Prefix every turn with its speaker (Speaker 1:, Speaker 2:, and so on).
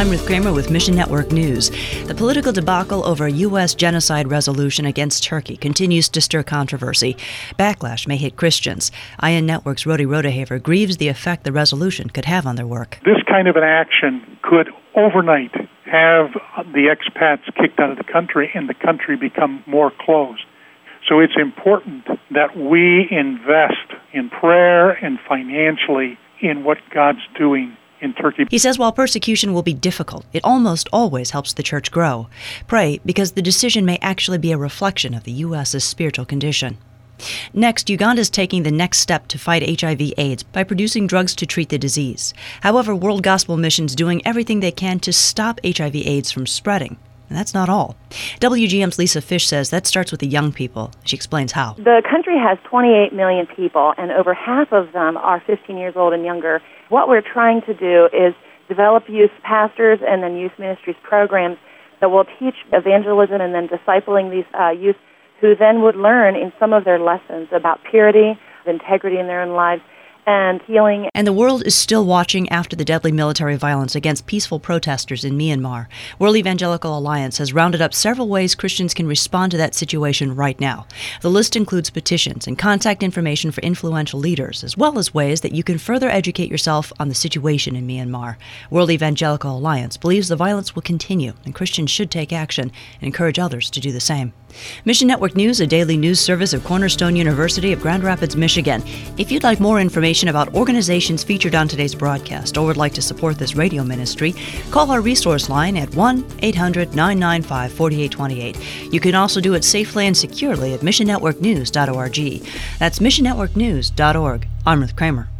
Speaker 1: I'm Ruth Kramer with Mission Network News. The political debacle over a U.S. genocide resolution against Turkey continues to stir controversy. Backlash may hit Christians. IN Network's Rodi Rodehaver grieves the effect the resolution could have on their work.
Speaker 2: This kind of an action could overnight have the expats kicked out of the country and the country become more closed. So it's important that we invest in prayer and financially in what God's doing in Turkey.
Speaker 1: He says while persecution will be difficult, it almost always helps the church grow. Pray, because the decision may actually be a reflection of the U.S.'s spiritual condition. Next, Uganda is taking the next step to fight HIV/AIDS by producing drugs to treat the disease. However, World Gospel Mission's doing everything they can to stop HIV/AIDS from spreading. And that's not all. WGM's Lisa Fish says that starts with the young people. She explains how.
Speaker 3: The country has 28 million people, and over half of them are 15 years old and younger. What we're trying to do is develop youth pastors and then youth ministries programs that will teach evangelism and then discipling these youth who then would learn in some of their lessons about purity, integrity in their own lives, and healing.
Speaker 1: And the world is still watching after the deadly military violence against peaceful protesters in Myanmar. World Evangelical Alliance has rounded up several ways Christians can respond to that situation right now. The list includes petitions and contact information for influential leaders, as well as ways that you can further educate yourself on the situation in Myanmar. World Evangelical Alliance believes the violence will continue, and Christians should take action and encourage others to do the same. Mission Network News, a daily news service of Cornerstone University of Grand Rapids, Michigan. If you'd like more information about organizations featured on today's broadcast or would like to support this radio ministry, call our resource line at 1-800-995-4828. You can also do it safely and securely at missionnetworknews.org. That's missionnetworknews.org. I'm Ruth Kramer.